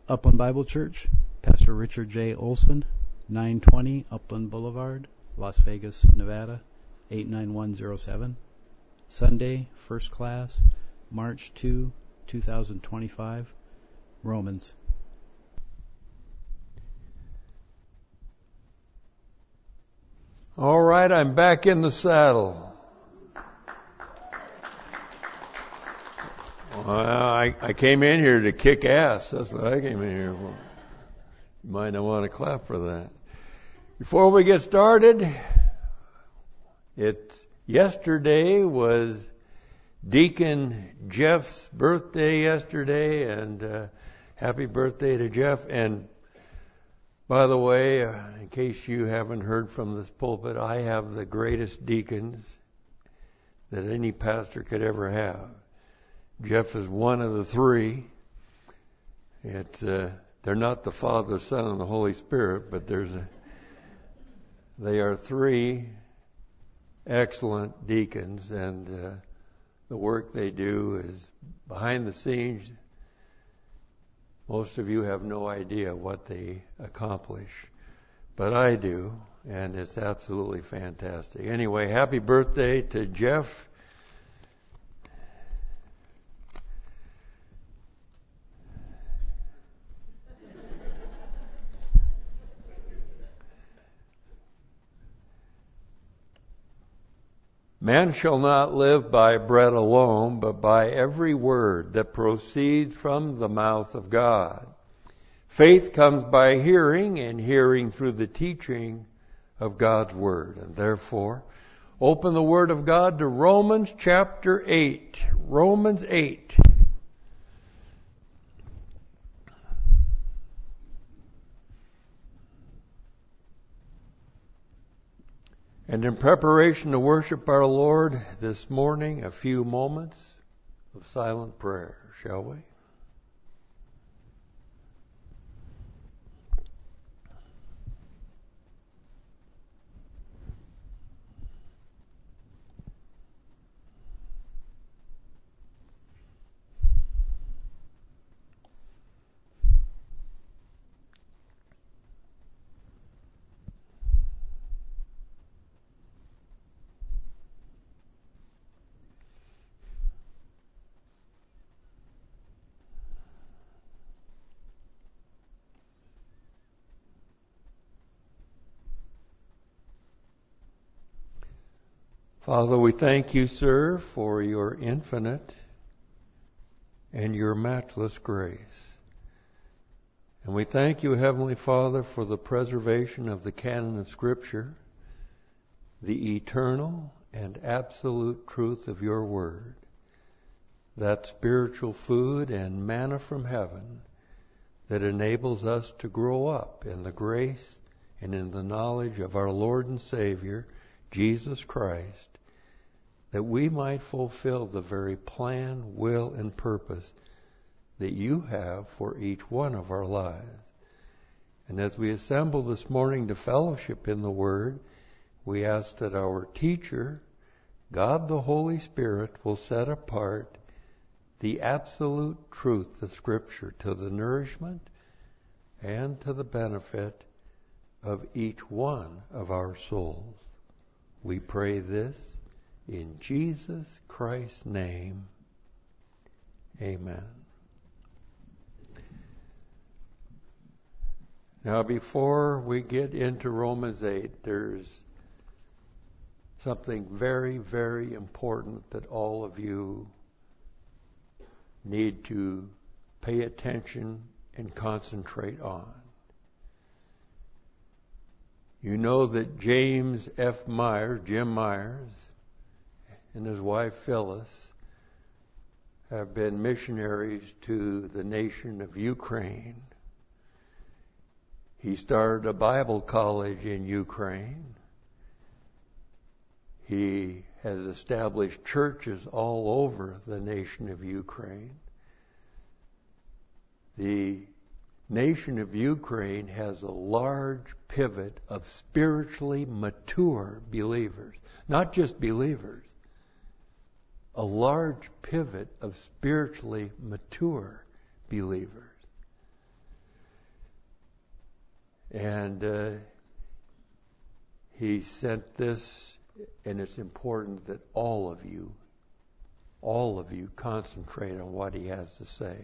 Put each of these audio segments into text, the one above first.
Upland Bible Church, Pastor Richard J. Olson, 920 Upland Boulevard, Las Vegas, Nevada, 89107. Sunday, First Class, March 2, 2025. Romans. All right, I'm back in the saddle. Well, I came in here to kick ass. That's what I came in here for. You might not want to clap for that. Before we get started, yesterday was Deacon Jeff's birthday yesterday, and happy birthday to Jeff. And by the way, in case you haven't heard from this pulpit, I have the greatest deacons that any pastor could ever have. Jeff is one of the three. They're not the Father, Son, and the Holy Spirit, but they are three excellent deacons, and the work they do is behind the scenes. Most of you have no idea what they accomplish, but I do, and it's absolutely fantastic. Anyway, happy birthday to Jeff. Man shall not live by bread alone, but by every word that proceeds from the mouth of God. Faith comes by hearing, and hearing through the teaching of God's Word. And therefore, open the Word of God to Romans chapter 8. Romans 8. And in preparation to worship our Lord this morning, a few moments of silent prayer, shall we? Father, we thank you, sir, for your infinite and your matchless grace. And we thank you, Heavenly Father, for the preservation of the canon of Scripture, the eternal and absolute truth of your word, that spiritual food and manna from heaven that enables us to grow up in the grace and in the knowledge of our Lord and Savior, Jesus Christ, that we might fulfill the very plan, will, and purpose that you have for each one of our lives. And as we assemble this morning to fellowship in the Word, we ask that our teacher, God the Holy Spirit, will set apart the absolute truth of Scripture to the nourishment and to the benefit of each one of our souls. We pray this in Jesus Christ's name. Amen. Now, before we get into Romans 8, there's something very, very important that all of you need to pay attention and concentrate on. You know that James F. Myers, Jim Myers, and his wife Phyllis have been missionaries to the nation of Ukraine. He started a Bible college in Ukraine. He has established churches all over the nation of Ukraine. The nation of Ukraine has a large pivot of spiritually mature believers, not just believers. A large pivot of spiritually mature believers. And he sent this, and it's important that all of you concentrate on what he has to say.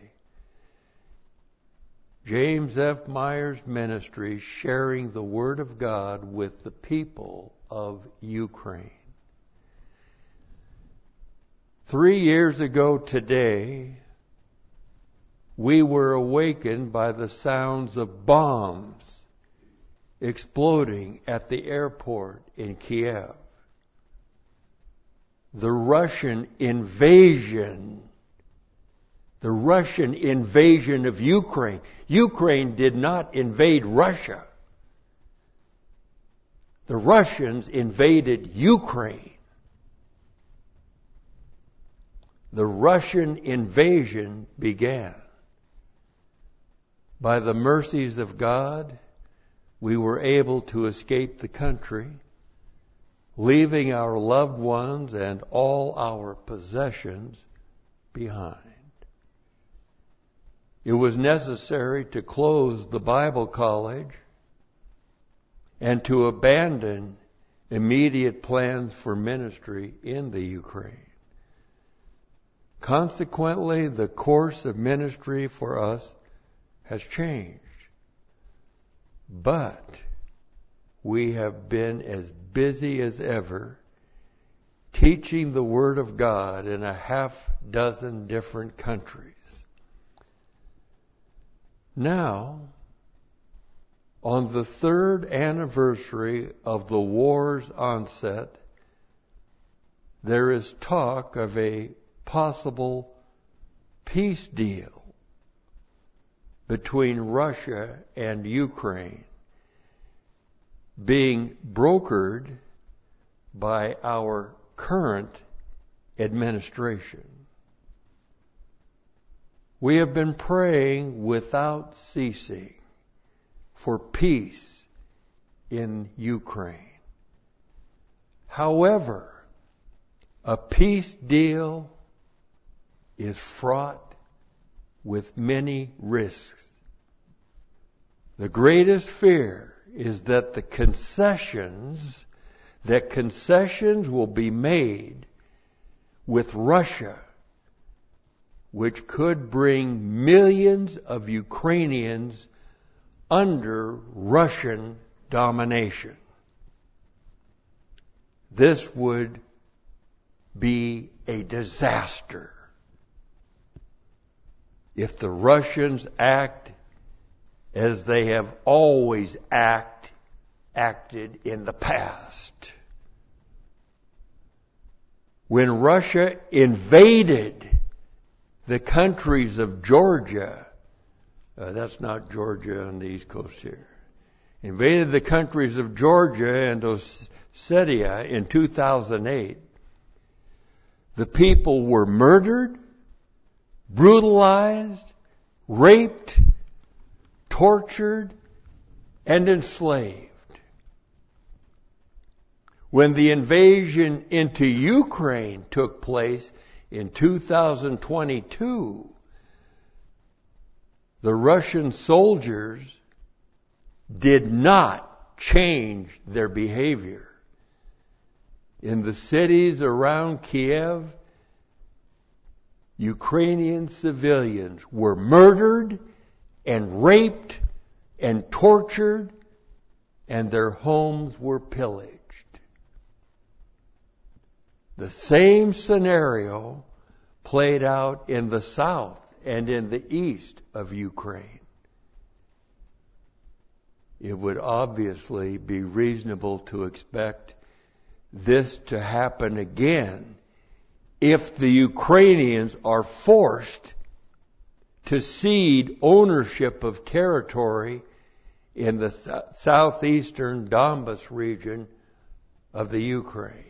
James F. Myers Ministry, sharing the Word of God with the people of Ukraine. 3 years ago today, we were awakened by the sounds of bombs exploding at the airport in Kiev. The Russian invasion of Ukraine. Ukraine did not invade Russia. The Russians invaded Ukraine. The Russian invasion began. By the mercies of God, we were able to escape the country, leaving our loved ones and all our possessions behind. It was necessary to close the Bible college and to abandon immediate plans for ministry in the Ukraine. Consequently, the course of ministry for us has changed. But we have been as busy as ever teaching the Word of God in a half dozen different countries. Now, on the 3rd anniversary of the war's onset, there is talk of a possible peace deal between Russia and Ukraine being brokered by our current administration. We have been praying without ceasing for peace in Ukraine. However, a peace deal is fraught with many risks. The greatest fear is that concessions will be made with Russia, which could bring millions of Ukrainians under Russian domination. This would be a disaster if the Russians act as they have always acted in the past. When Russia invaded the countries of Georgia, that's not Georgia on the East Coast here, invaded the countries of Georgia and Ossetia in 2008, the people were murdered, brutalized, raped, tortured, and enslaved. When the invasion into Ukraine took place in 2022, the Russian soldiers did not change their behavior. In the cities around Kiev, Ukrainian civilians were murdered and raped and tortured, and their homes were pillaged. The same scenario played out in the south and in the east of Ukraine. It would obviously be reasonable to expect this to happen again if the Ukrainians are forced to cede ownership of territory in the southeastern Donbas region of the Ukraine.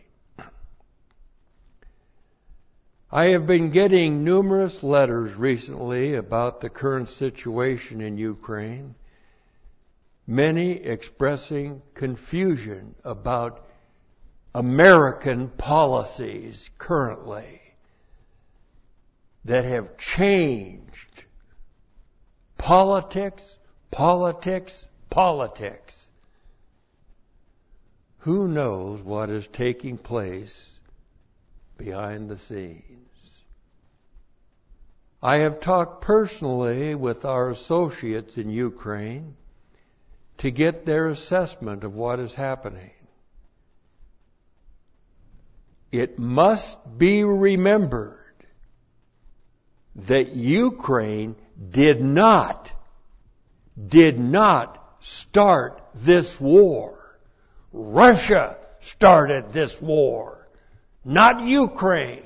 I have been getting numerous letters recently about the current situation in Ukraine, many expressing confusion about American policies currently that have changed politics, politics. Who knows what is taking place behind the scenes? I have talked personally with our associates in Ukraine to get their assessment of what is happening. It must be remembered that Ukraine did not start this war. Russia started this war, not Ukraine.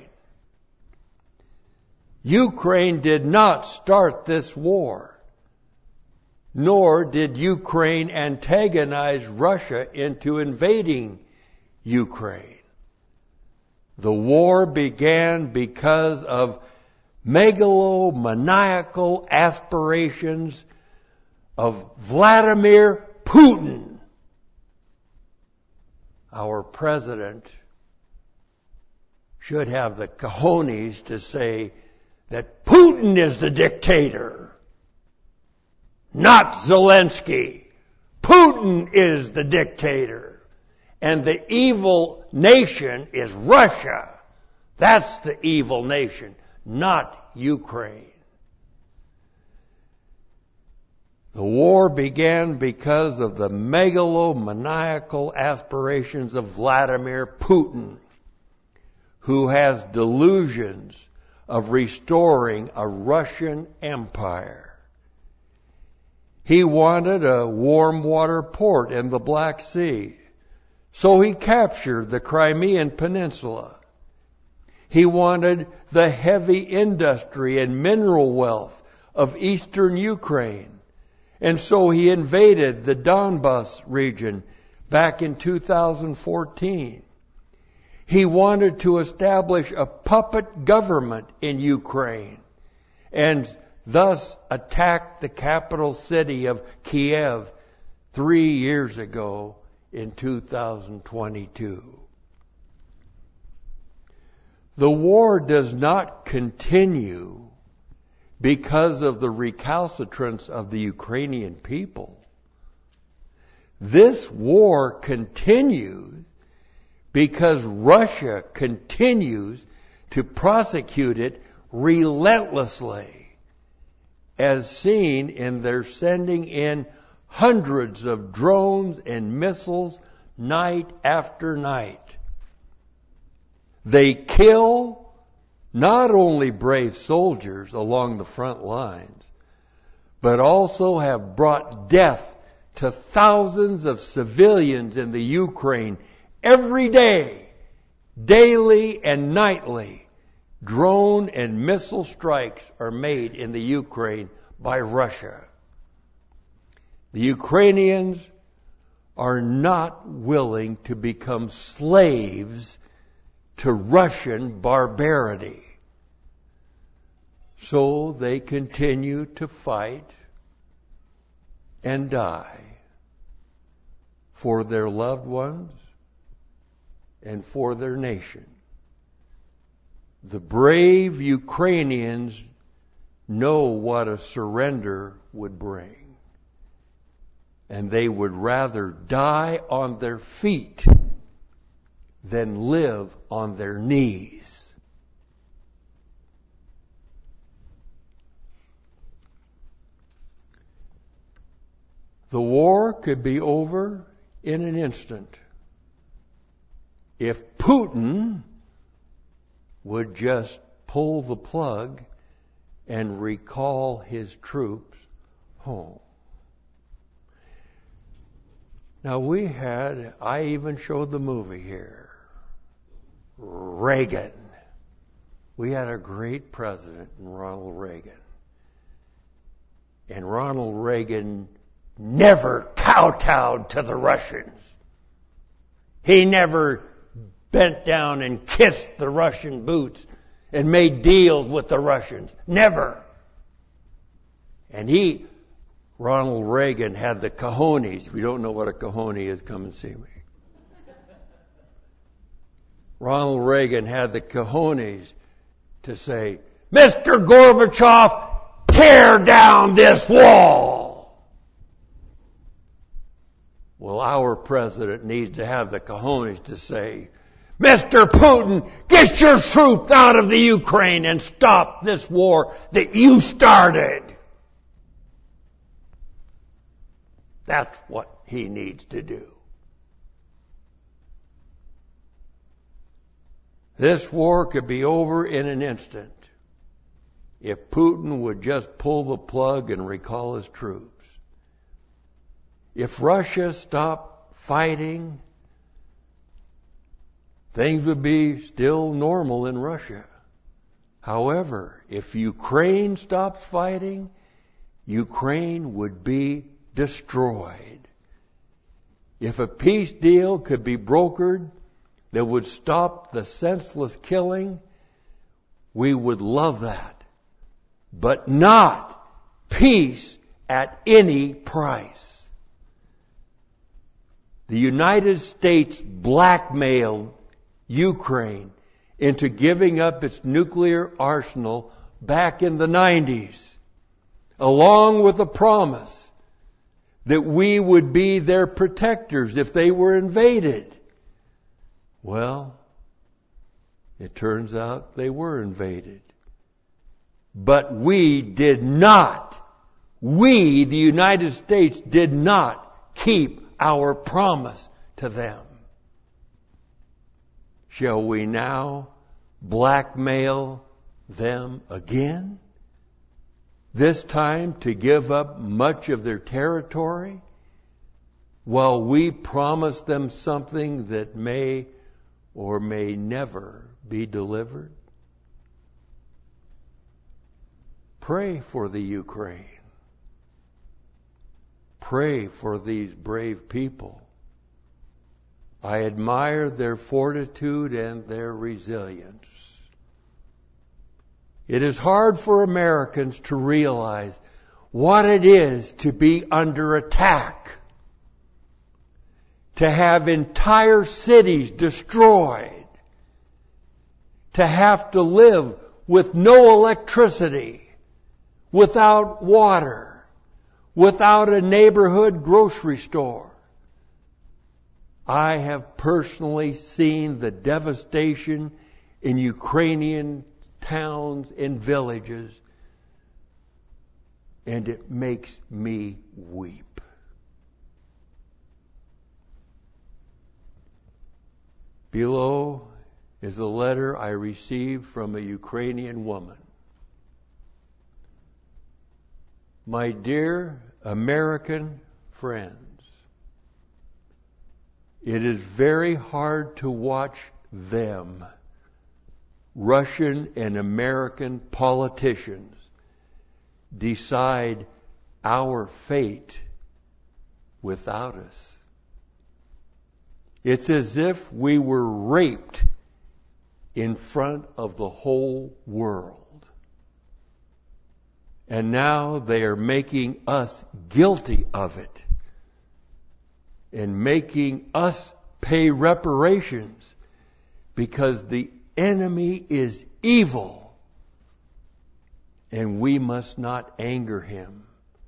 Ukraine did not start this war, nor did Ukraine antagonize Russia into invading Ukraine. The war began because of megalomaniacal aspirations of Vladimir Putin. Our president should have the cojones to say that Putin is the dictator, not Zelensky. Putin is the dictator, and the evil nation is Russia. That's the evil nation, not Ukraine. The war began because of the megalomaniacal aspirations of Vladimir Putin, who has delusions of restoring a Russian empire. He wanted a warm water port in the Black Sea, so he captured the Crimean Peninsula. He wanted the heavy industry and mineral wealth of eastern Ukraine. And so he invaded the Donbas region back in 2014. He wanted to establish a puppet government in Ukraine and thus attacked the capital city of Kiev 3 years ago in 2022. The war does not continue because of the recalcitrance of the Ukrainian people. This war continues because Russia continues to prosecute it relentlessly, as seen in their sending in hundreds of drones and missiles night after night. They kill not only brave soldiers along the front lines, but also have brought death to thousands of civilians in the Ukraine every day, daily and nightly. Drone and missile strikes are made in the Ukraine by Russia. The Ukrainians are not willing to become slaves to Russian barbarity. So they continue to fight and die for their loved ones and for their nation. The brave Ukrainians know what a surrender would bring, and they would rather die on their feet than live on their knees. The war could be over in an instant if Putin would just pull the plug and recall his troops home. Now I even showed the movie here. Reagan. We had a great president in Ronald Reagan. And Ronald Reagan never kowtowed to the Russians. He never bent down and kissed the Russian boots and made deals with the Russians. Never. And Ronald Reagan had the cojones. If you don't know what a cojone is, come and see me. Ronald Reagan had the cojones to say, Mr. Gorbachev, tear down this wall. Well, our president needs to have the cojones to say, Mr. Putin, get your troops out of the Ukraine and stop this war that you started. That's what he needs to do. This war could be over in an instant if Putin would just pull the plug and recall his troops. If Russia stopped fighting, things would be still normal in Russia. However, if Ukraine stopped fighting, Ukraine would be destroyed. If a peace deal could be brokered that would stop the senseless killing, we would love that. But not peace at any price. The United States blackmailed Ukraine into giving up its nuclear arsenal back in the 90s, along with a promise that we would be their protectors if they were invaded. Well, it turns out they were invaded. But we, the United States, did not keep our promise to them. Shall we now blackmail them again? This time to give up much of their territory while we promise them something that may or may never be delivered? Pray for the Ukraine. Pray for these brave people. I admire their fortitude and their resilience. It is hard for Americans to realize what it is to be under attack, to have entire cities destroyed, to have to live with no electricity, without water, without a neighborhood grocery store. I have personally seen the devastation in Ukrainian towns and villages, and it makes me weep. Below is a letter I received from a Ukrainian woman. My dear American friends, it is very hard to watch them, Russian and American politicians, decide our fate without us. It's as if we were raped in front of the whole world. And now they are making us guilty of it and making us pay reparations because the enemy is evil and we must not anger him.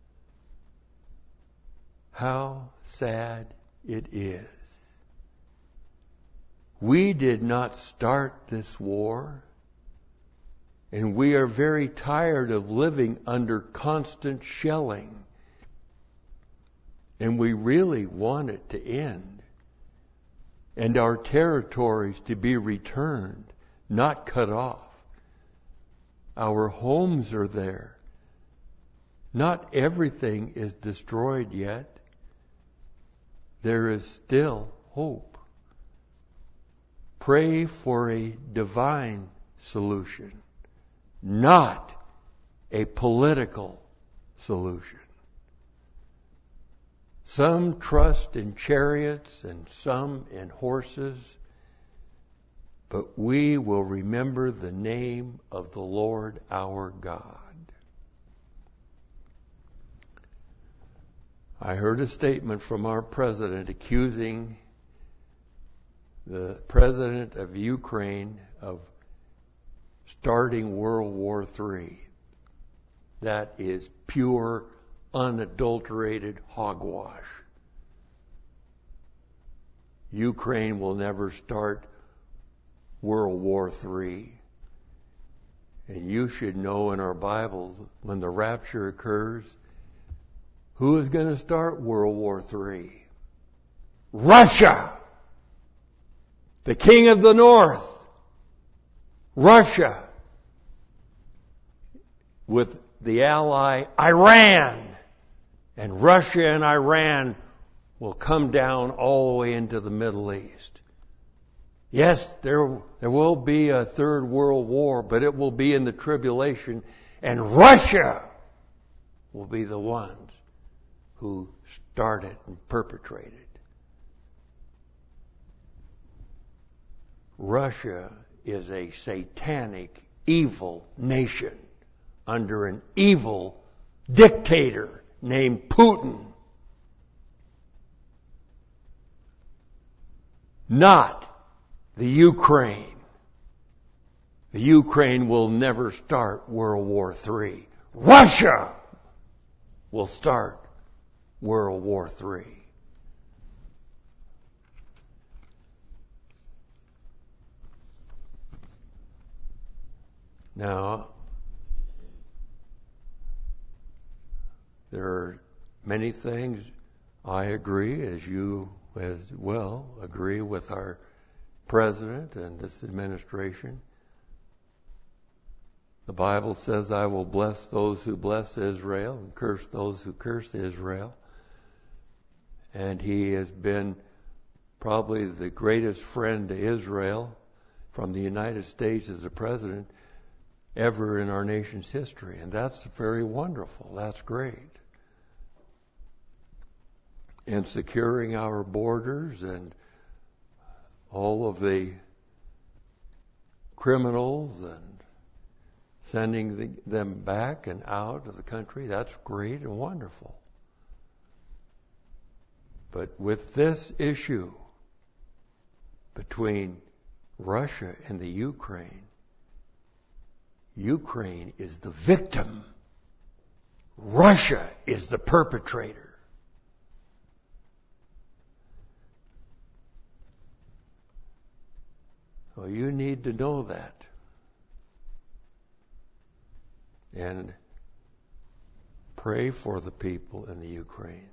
How sad it is. We did not start this war, and we are very tired of living under constant shelling. And we really want it to end, and our territories to be returned, not cut off. Our homes are there. Not everything is destroyed yet. There is still hope. Pray for a divine solution, not a political solution. Some trust in chariots and some in horses, but we will remember the name of the Lord our God. I heard a statement from our president accusing the president of Ukraine of starting World War III. That is pure, unadulterated hogwash. Ukraine will never start World War III. And you should know in our Bibles, when the rapture occurs, who is going to start World War III? Russia! The king of the north. Russia. With the ally Iran. And Russia and Iran will come down all the way into the Middle East. Yes, there will be a third world war, but it will be in the tribulation, and Russia will be the ones who started and perpetrated. Russia is a satanic, evil nation under an evil dictator named Putin. Not the Ukraine. The Ukraine will never start World War III. Russia will start World War III. Now, there are many things I agree, as you as well agree with our president and this administration. The Bible says, I will bless those who bless Israel and curse those who curse Israel. And he has been probably the greatest friend to Israel from the United States as a president ever in our nation's history. And that's very wonderful. That's great. And securing our borders and all of the criminals and sending them back and out of the country, that's great and wonderful. But with this issue between Russia and the Ukraine, Ukraine is the victim. Russia is the perpetrator. Well, you need to know that. And pray for the people in the Ukraine.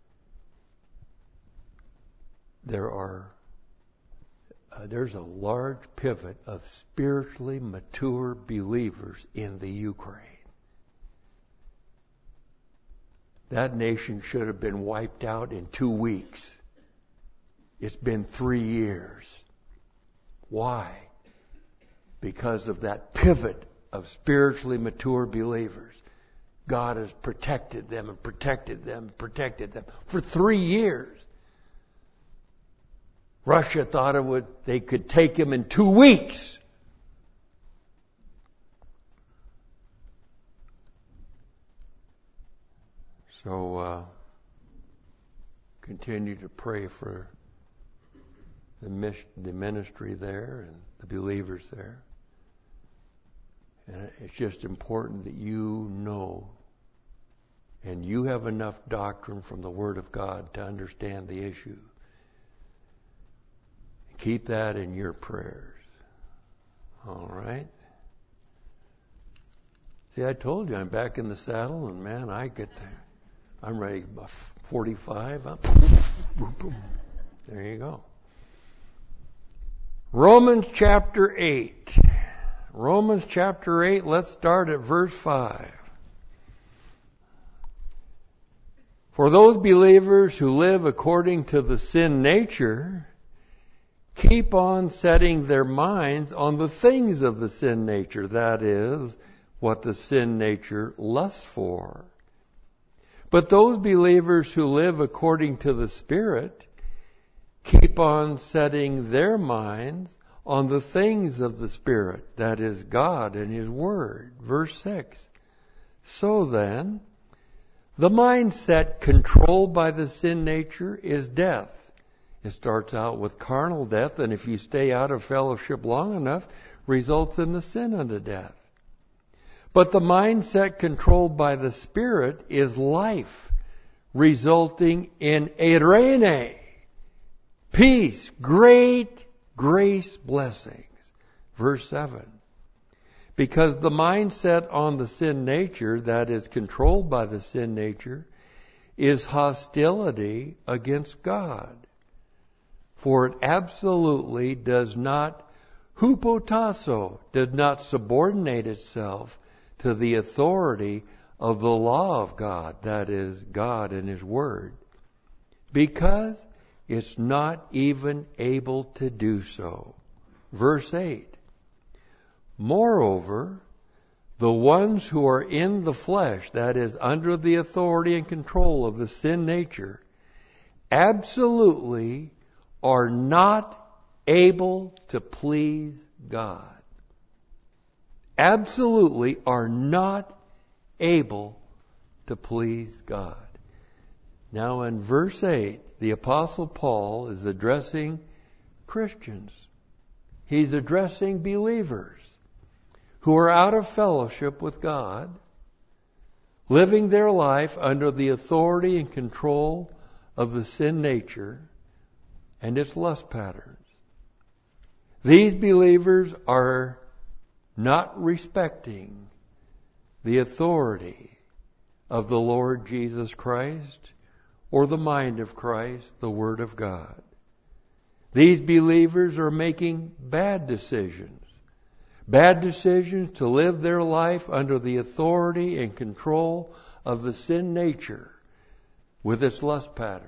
There's a large pivot of spiritually mature believers in the Ukraine. That nation should have been wiped out in 2 weeks. It's been 3 years. Why? Because of that pivot of spiritually mature believers. God has protected them and protected them and protected them for 3 years. Russia thought they could take him in 2 weeks. So continue to pray for the ministry there and the believers there. And it's just important that you know and you have enough doctrine from the Word of God to understand the issue. Keep that in your prayers. All right? See, I told you I'm back in the saddle, and man, I'm ready. 45. There you go. Romans chapter 8. Romans chapter 8, let's start at verse 5. For those believers who live according to the sin nature keep on setting their minds on the things of the sin nature, that is, what the sin nature lusts for. But those believers who live according to the Spirit keep on setting their minds on the things of the Spirit, that is, God and His Word. Verse 6. So then, the mindset controlled by the sin nature is death. It starts out with carnal death, and if you stay out of fellowship long enough, results in the sin unto death. But the mindset controlled by the Spirit is life, resulting in eirene, peace, great grace blessings. Verse 7. Because the mindset on the sin nature that is controlled by the sin nature is hostility against God. For it absolutely does not, hupotasso, does not subordinate itself to the authority of the law of God, that is, God and His Word, because it's not even able to do so. Verse 8. Moreover, the ones who are in the flesh, that is, under the authority and control of the sin nature, absolutely are not able to please God. Absolutely are not able to please God. Now in verse 8, the Apostle Paul is addressing Christians. He's addressing believers who are out of fellowship with God, living their life under the authority and control of the sin nature and its lust patterns. These believers are not respecting the authority of the Lord Jesus Christ or the mind of Christ, the Word of God. These believers are making bad decisions to live their life under the authority and control of the sin nature with its lust patterns.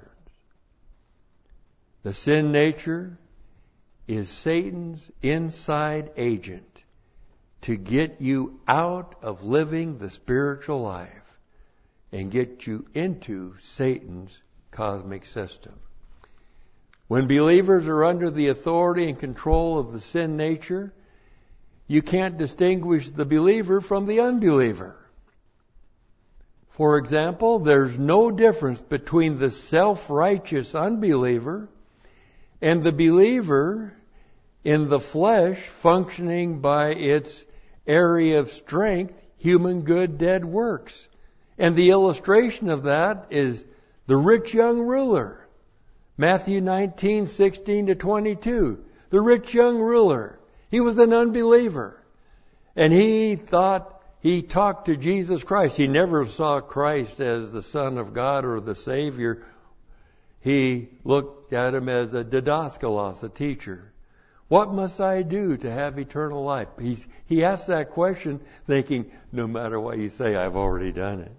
The sin nature is Satan's inside agent to get you out of living the spiritual life and get you into Satan's cosmic system. When believers are under the authority and control of the sin nature, you can't distinguish the believer from the unbeliever. For example, there's no difference between the self-righteous unbeliever and the believer in the flesh functioning by its area of strength, human good, dead works. And the illustration of that is the rich young ruler. Matthew 19:16-22. The rich young ruler. He was an unbeliever. And he thought he talked to Jesus Christ. He never saw Christ as the Son of God or the Savior. He looked at him as a didaskalos, a teacher. What must I do to have eternal life? He asked that question thinking, no matter what you say, I've already done it.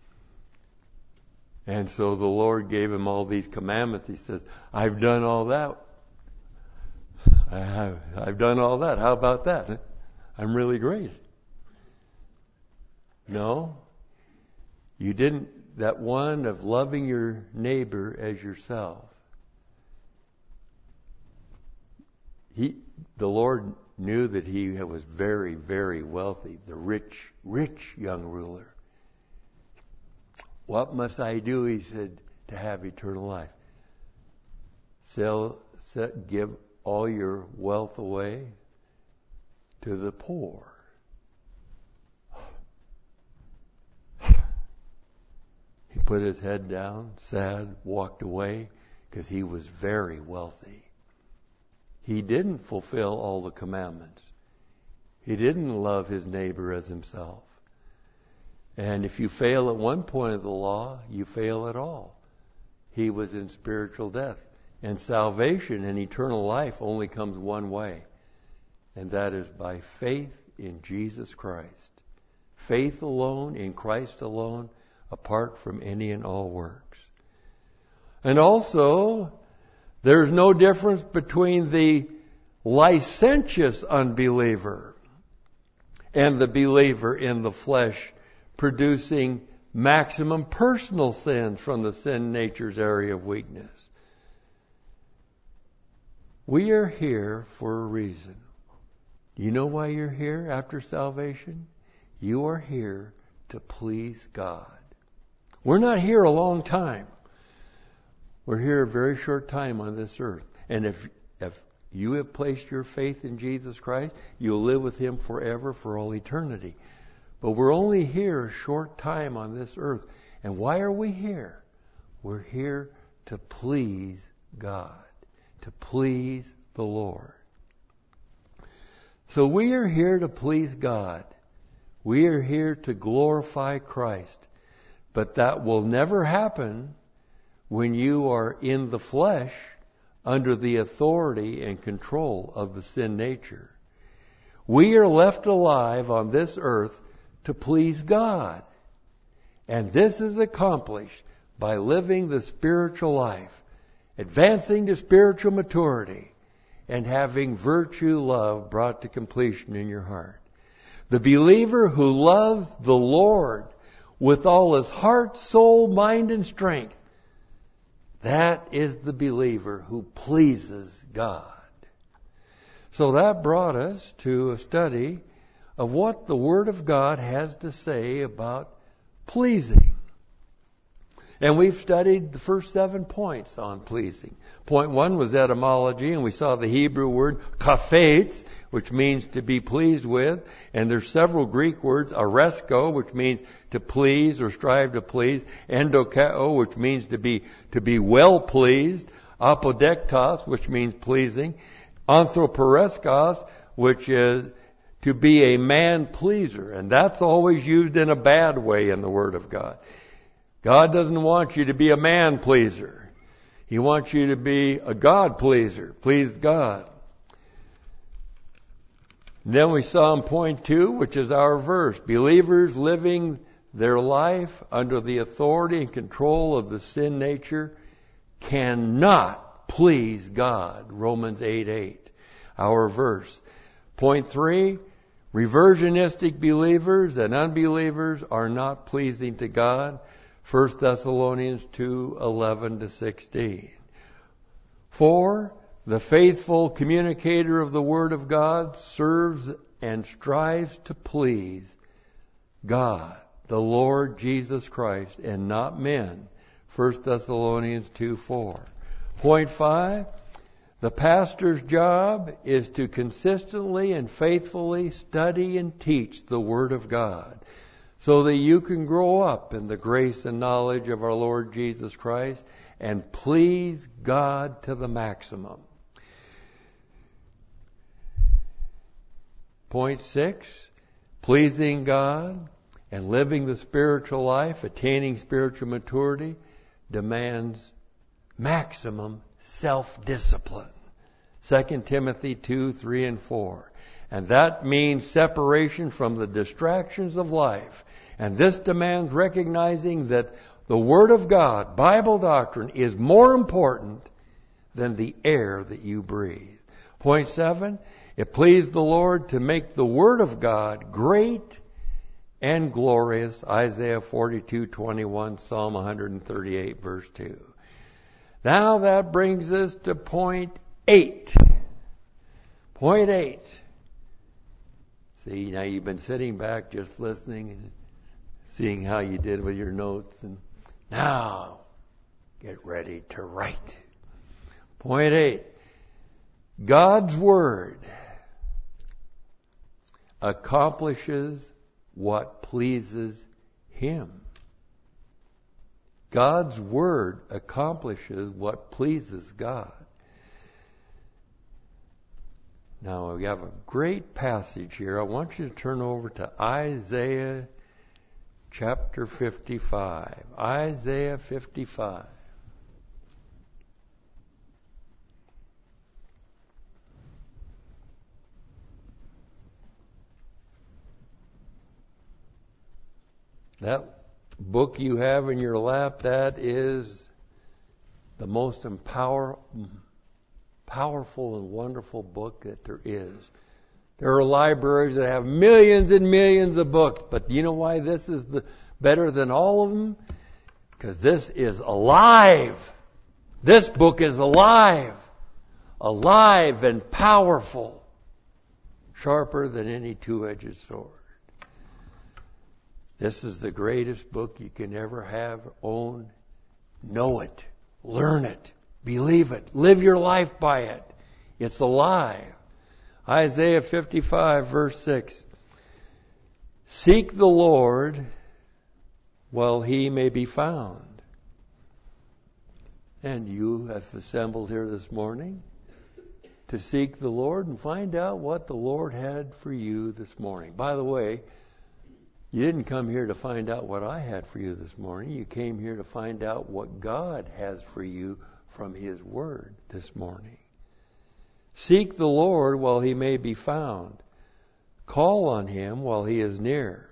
And so the Lord gave him all these commandments. He says, I've done all that. I've done all that. How about that? I'm really great. No, you didn't. That one of loving your neighbor as yourself. The Lord knew that he was very, very wealthy, the rich young ruler. What must I do, he said, to have eternal life? Give all your wealth away to the poor. He put his head down, sad, walked away, because he was very wealthy. He didn't fulfill all the commandments. He didn't love his neighbor as himself. And if you fail at one point of the law, you fail at all. He was in spiritual death. And salvation and eternal life only comes one way. And that is by faith in Jesus Christ. Faith alone, in Christ alone, apart from any and all works. And also, there's no difference between the licentious unbeliever and the believer in the flesh producing maximum personal sins from the sin nature's area of weakness. We are here for a reason. Do you know why you're here after salvation? You are here to please God. We're not here a long time. We're here a very short time on this earth. And if you have placed your faith in Jesus Christ, you'll live with Him forever, for all eternity. But we're only here a short time on this earth. And why are we here? We're here to please God, to please the Lord. So we are here to please God. We are here to glorify Christ. But that will never happen when you are in the flesh under the authority and control of the sin nature. We are left alive on this earth to please God. And this is accomplished by living the spiritual life, advancing to spiritual maturity, and having virtue, love brought to completion in your heart. The believer who loves the Lord with all his heart, soul, mind, and strength, that is the believer who pleases God. So that brought us to a study of what the Word of God has to say about pleasing. And we've studied the first 7 points on pleasing. Point 1 was etymology, and we saw the Hebrew word kafetz, which means to be pleased with. And there's several Greek words, aresko, which means to please or strive to please, endokeo, which means to be well pleased, apodektos, which means pleasing, anthroporeskos, which is to be a man pleaser. And that's always used in a bad way in the Word of God. God doesn't want you to be a man pleaser. He wants you to be a God pleaser. Please God. Then we saw in point 2, which is our verse, believers living their life under the authority and control of the sin nature cannot please God. Romans 8:8, our verse. Point 3, reversionistic believers and unbelievers are not pleasing to God. 1 Thessalonians 2:11-16. 4, the faithful communicator of the Word of God serves and strives to please God, the Lord Jesus Christ, and not men. 1 Thessalonians 2:4. Point 5, the pastor's job is to consistently and faithfully study and teach the Word of God, so that you can grow up in the grace and knowledge of our Lord Jesus Christ and please God to the maximum. Point 6, pleasing God and living the spiritual life, attaining spiritual maturity, demands maximum self-discipline. 2 Timothy 2:3 and 4. And that means separation from the distractions of life. And this demands recognizing that the Word of God, Bible doctrine, is more important than the air that you breathe. Point 7, it pleased the Lord to make the Word of God great and glorious. Isaiah 42:21, Psalm 138, verse 2. Now that brings us to point 8. Point 8. See, now you've been sitting back just listening and seeing how you did with your notes. And now, get ready to write. Point 8. God's Word accomplishes what pleases Him. God's Word accomplishes what pleases God. Now, we have a great passage here. I want you to turn over to Isaiah chapter 55. Isaiah 55. That book you have in your lap, that is the most powerful and wonderful book that there is. There are libraries that have millions and millions of books, but you know why this is better than all of them? Because this is alive. This book is alive. Alive and powerful. Sharper than any two-edged sword. This is the greatest book you can ever have, own. Know it. Learn it. Believe it. Live your life by it. It's alive. Isaiah 55, verse 6. Seek the Lord while He may be found. And you have assembled here this morning. to seek the Lord and find out what the Lord had for you this morning. By the way, you didn't come here to find out what I had for you this morning. You came here to find out what God has for you from His Word this morning. Seek the Lord while He may be found. Call on Him while He is near.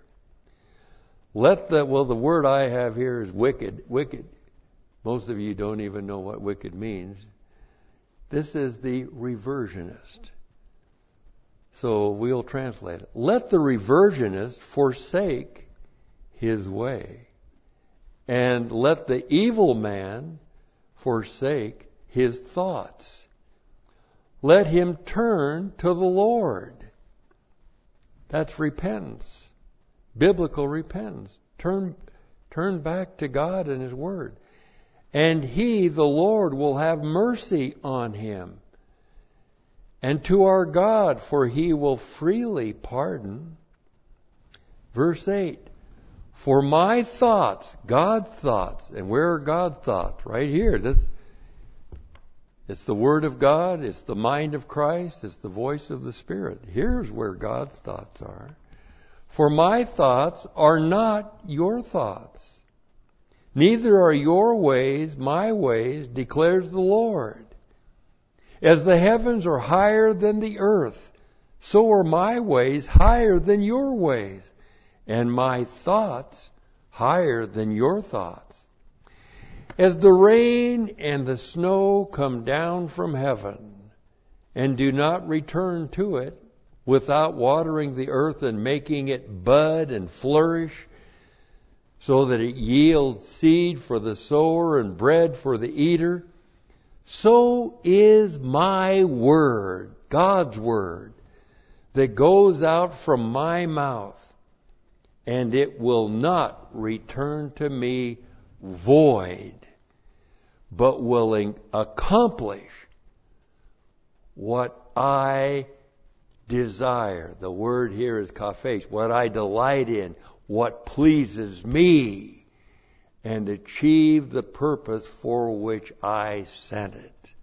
The word I have here is wicked. Wicked. Most of you don't even know what wicked means. This is the reversionist. So we'll translate it. Let the reversionist forsake his way, and let the evil man forsake his thoughts. Let him turn to the Lord. That's repentance. Biblical repentance. Turn back to God and His Word. And He, the Lord, will have mercy on him. And to our God, for He will freely pardon. Verse 8. For my thoughts, God's thoughts, and where are God's thoughts? Right here. It's the Word of God, it's the mind of Christ, it's the voice of the Spirit. Here's where God's thoughts are. For my thoughts are not your thoughts, neither are your ways my ways, declares the Lord. As the heavens are higher than the earth, so are my ways higher than your ways, and my thoughts higher than your thoughts. As the rain and the snow come down from heaven, and do not return to it, without watering the earth and making it bud and flourish, so that it yields seed for the sower and bread for the eater, so is my word, God's word, that goes out from my mouth, and it will not return to me void, but will accomplish what I desire. The word here is kafesh, what I delight in, what pleases me, and achieve the purpose for which I sent it.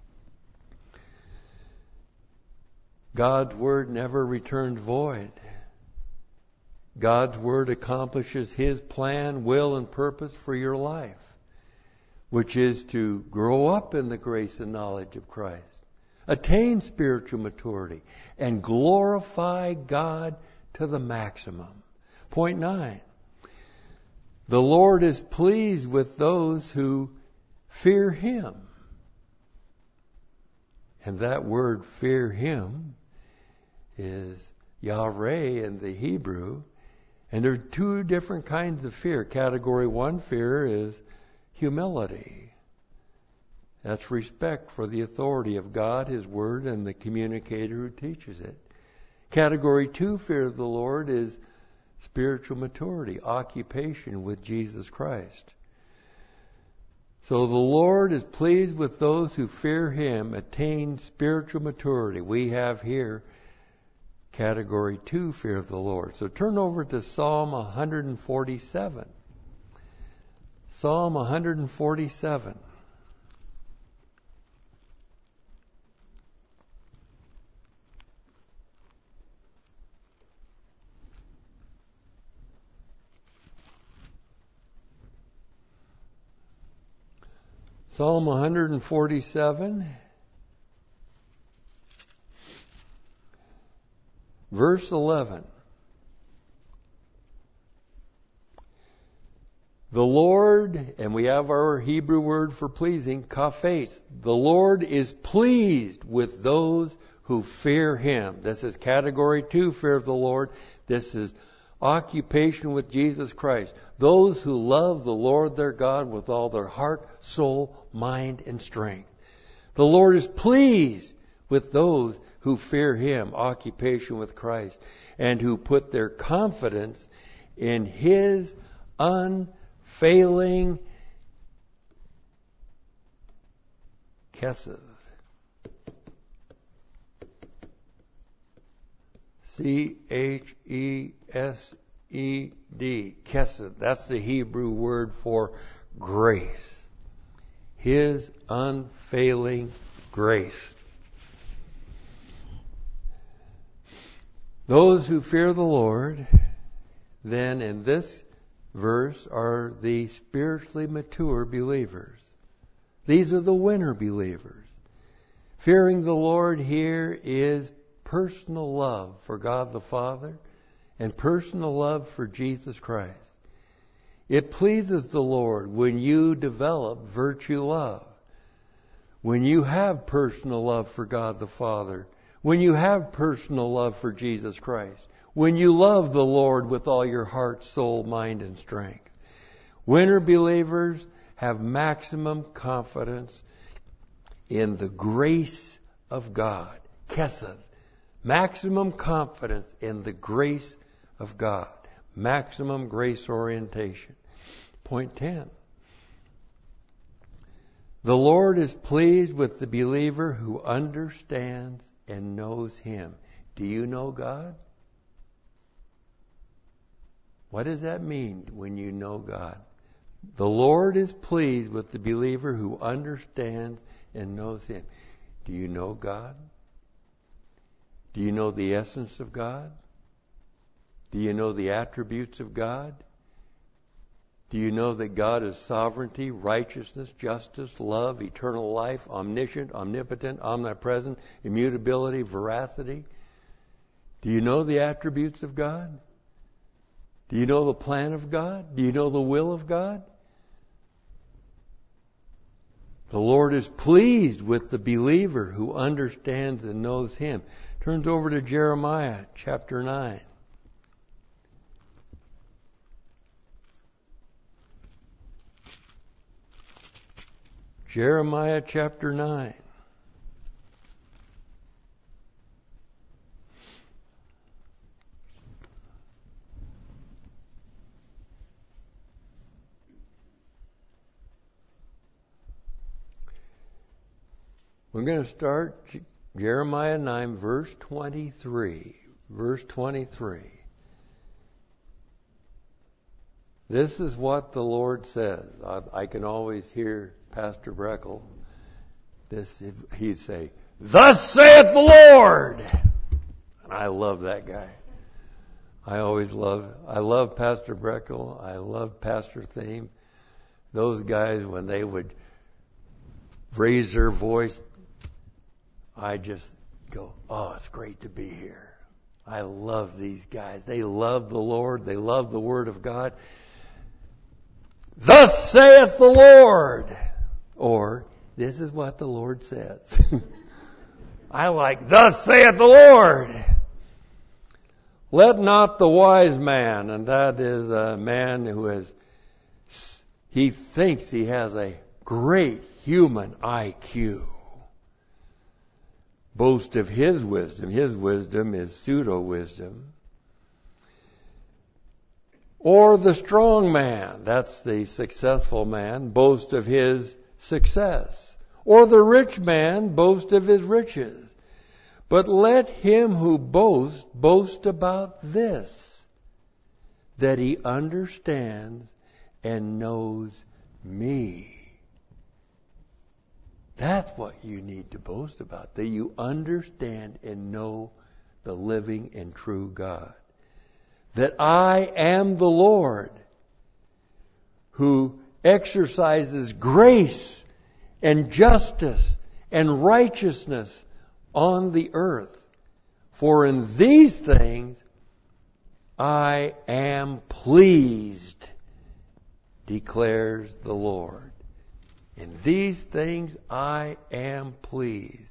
God's word never returns void. God's word accomplishes His plan, will, and purpose for your life, which is to grow up in the grace and knowledge of Christ, attain spiritual maturity, and glorify God to the maximum. Point 9. The Lord is pleased with those who fear Him. And that word fear Him is Yahweh in the Hebrew. And there are two different kinds of fear. Category 1 fear is humility. That's respect for the authority of God, His Word, and the communicator who teaches it. Category 2 fear of the Lord is spiritual maturity, occupation with Jesus Christ. So the Lord is pleased with those who fear Him, attain spiritual maturity. We have here category 2 fear of the Lord. So turn over to Psalm 147. Psalm 147. Psalm 147, verse 11. The Lord, and we have our Hebrew word for pleasing, kafes. The Lord is pleased with those who fear Him. This is category 2, fear of the Lord. This is occupation with Jesus Christ. Those who love the Lord their God with all their heart, soul, mind, and strength. The Lord is pleased with those who fear Him, occupation with Christ, and who put their confidence in His unfailing chesed. C-H-E-S-E-D. Chesed. That's the Hebrew word for grace. His unfailing grace. Those who fear the Lord, then in this verse, are the spiritually mature believers. These are the winner believers. Fearing the Lord here is personal love for God the Father and personal love for Jesus Christ. It pleases the Lord when you develop virtue love, when you have personal love for God the Father, when you have personal love for Jesus Christ, when you love the Lord with all your heart, soul, mind, and strength. Winner believers have maximum confidence in the grace of God. Kesed. Maximum confidence in the grace of God. Maximum grace orientation. Point 10. The Lord is pleased with the believer who understands and knows Him. Do you know God? What does that mean when you know God? The Lord is pleased with the believer who understands and knows Him. Do you know God? Do you know the essence of God? Do you know the attributes of God? Do you know that God is sovereignty, righteousness, justice, love, eternal life, omniscient, omnipotent, omnipresent, immutability, veracity? Do you know the attributes of God? Do you know the plan of God? Do you know the will of God? The Lord is pleased with the believer who understands and knows Him. Turns over to Jeremiah chapter 9. Jeremiah chapter 9. We're going to start Jeremiah 9, verse 23. Verse 23. This is what the Lord says. I can always hear Pastor Breckel. He'd say, "Thus saith the Lord." And I love that guy. I love Pastor Breckel. I love Pastor Theme. Those guys, when they would raise their voice, I just go, oh, it's great to be here. I love these guys. They love the Lord. They love the Word of God. Thus saith the Lord. Or, this is what the Lord says. I like, thus saith the Lord. Let not the wise man, and that is a man who he thinks he has a great human IQ, boast of his wisdom. His wisdom is pseudo-wisdom. Or the strong man, that's the successful man, boast of his success. Or the rich man, boast of his riches. But let him who boasts, boast about this, that he understands and knows me. That's what you need to boast about, that you understand and know the living and true God. That I am the Lord who exercises grace and justice and righteousness on the earth. For in these things I am pleased, declares the Lord. In these things I am pleased.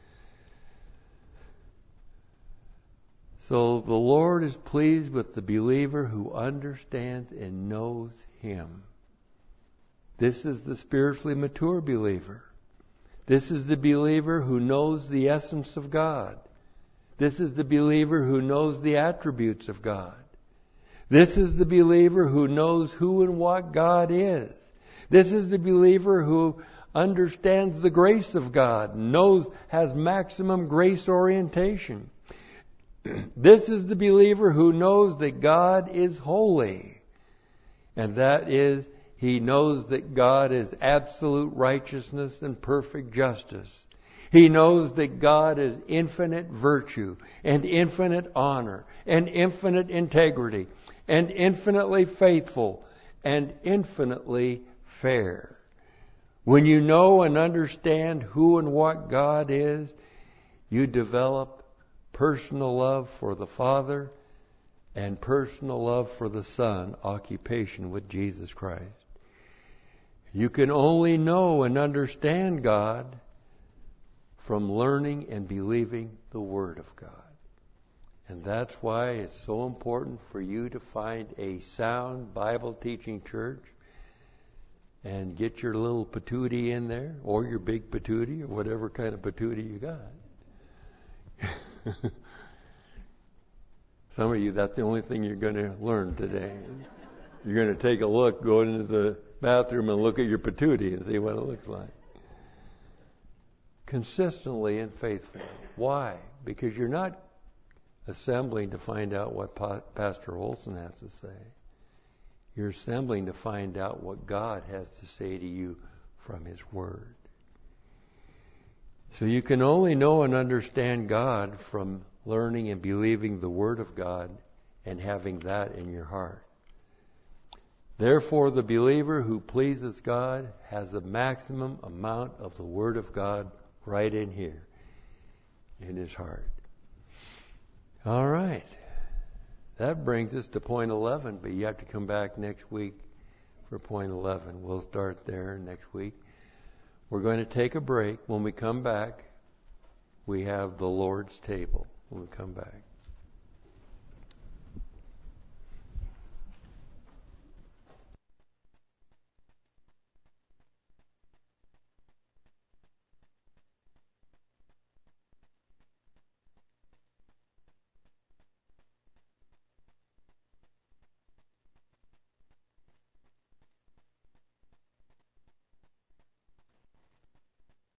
So the Lord is pleased with the believer who understands and knows Him. This is the spiritually mature believer. This is the believer who knows the essence of God. This is the believer who knows the attributes of God. This is the believer who knows who and what God is. This is the believer who understands the grace of God, has maximum grace orientation. This is the believer who knows that God is holy. And that is, he knows that God is absolute righteousness and perfect justice. He knows that God is infinite virtue and infinite honor and infinite integrity and infinitely faithful and infinitely fair. When you know and understand who and what God is, you develop personal love for the Father and personal love for the Son, occupation with Jesus Christ. You can only know and understand God from learning and believing the Word of God. And that's why it's so important for you to find a sound Bible teaching church and get your little patootie in there, or your big patootie, or whatever kind of patootie you got. Some of you, that's the only thing you're going to learn today. You're going to take a look, go into the bathroom and look at your patootie and see what it looks like. Consistently and faithfully. Why? Because you're not assembling to find out what Pastor Olson has to say. You're assembling to find out what God has to say to you from His Word. So you can only know and understand God from learning and believing the Word of God and having that in your heart. Therefore, the believer who pleases God has the maximum amount of the Word of God right in here, in his heart. All right. That brings us to point 11, but you have to come back next week for point 11. We'll start there next week. We're going to take a break. When we come back, we have the Lord's table when we come back.